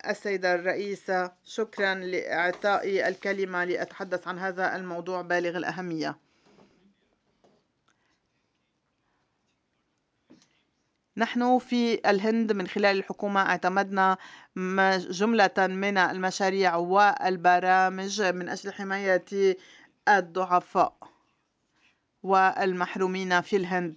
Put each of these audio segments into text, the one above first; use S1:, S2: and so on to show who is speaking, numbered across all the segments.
S1: السيدة الرئيسة، شكرا لإعطائي الكلمة لأتحدث عن هذا الموضوع بالغ الأهمية. نحن في الهند من خلال الحكومة اعتمدنا جملة من المشاريع والبرامج من أجل حماية الضعفاء والمحرومين في الهند.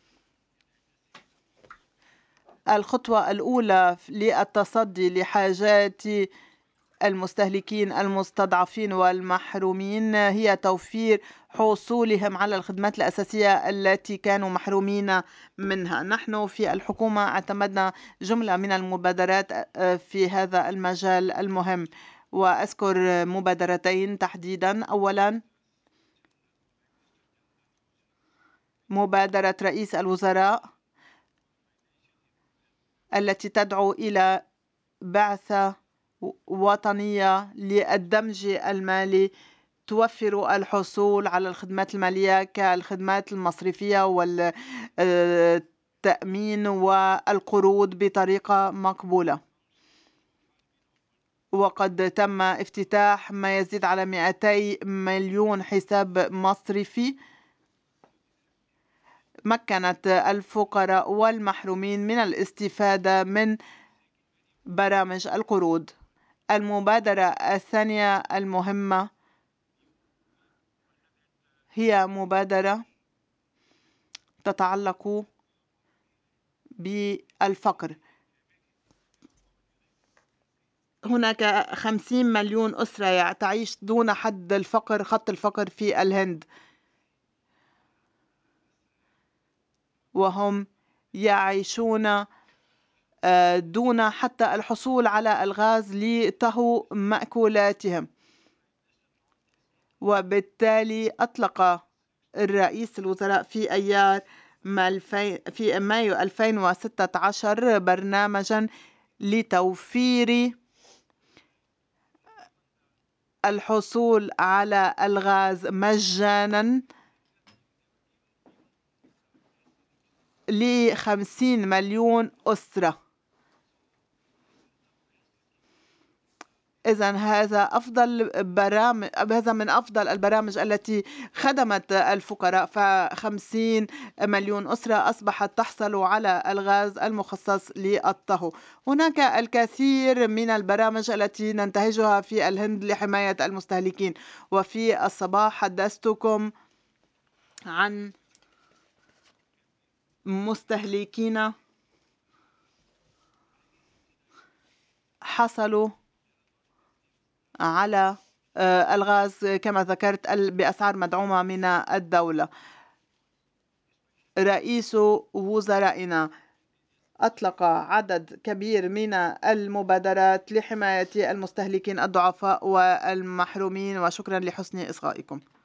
S1: الخطوة الأولى للتصدي لحاجات المستهلكين المستضعفين والمحرومين هي توفير حصولهم على الخدمات الأساسية التي كانوا محرومين منها. نحن في الحكومة اعتمدنا جملة من المبادرات في هذا المجال المهم، وأذكر مبادرتين تحديدا. أولا، مبادرة رئيس الوزراء التي تدعو إلى بعثة وطنية للدمج المالي توفر الحصول على الخدمات المالية كالخدمات المصرفية والتأمين والقروض بطريقة مقبولة. وقد تم افتتاح ما يزيد على 200 مليون حساب مصرفي مكنت الفقراء والمحرومين من الاستفادة من برامج القروض. المبادرة الثانية المهمة هي مبادرة تتعلق بالفقر. هناك 50 مليون أسرة تعيش دون حد الفقر، خط الفقر في الهند، وهم يعيشون دون حتى الحصول على الغاز لطهو مأكولاتهم. وبالتالي أطلق الرئيس الوزراء في أيار في مايو 2016 برنامجا لتوفير الحصول على الغاز مجانا ل50 مليون أسرة. إذن هذا من أفضل البرامج التي خدمت الفقراء، ف50 مليون أسرة أصبحت تحصل على الغاز المخصص للطهو. هناك الكثير من البرامج التي ننتهجها في الهند لحماية المستهلكين، وفي الصباح حدثتكم عن مستهلكين حصلوا على الغاز كما ذكرت بأسعار مدعومة من الدولة. رئيس وزرائنا أطلق عدد كبير من المبادرات لحماية المستهلكين الضعفاء والمحرومين، وشكرا لحسن إصغائكم.